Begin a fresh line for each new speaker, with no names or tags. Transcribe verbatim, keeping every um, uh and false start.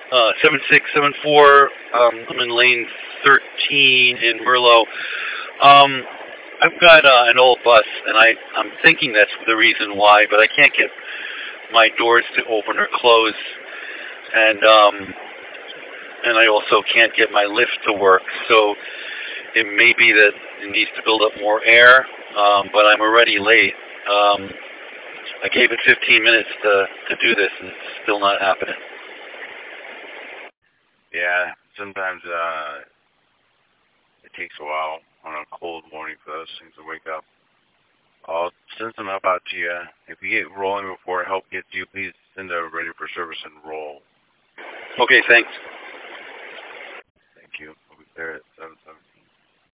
Uh, seven six seven four. Um, I'm in lane thirteen in Merlot. Um, I've got uh, an old bus, and I I'm thinking that's the reason why, but I can't get my doors to open or close, and um, and I also can't get my lift to work. So it may be that it needs to build up more air, um, but I'm already late. Um, I gave it fifteen minutes to to do this, and it's still not happening.
Yeah, sometimes uh, it takes a while on a cold morning for those things to wake up. I'll send some help out to you. If you get rolling before help gets you, please send a ready for service and roll.
Okay, thanks.
Thank you. I'll be there.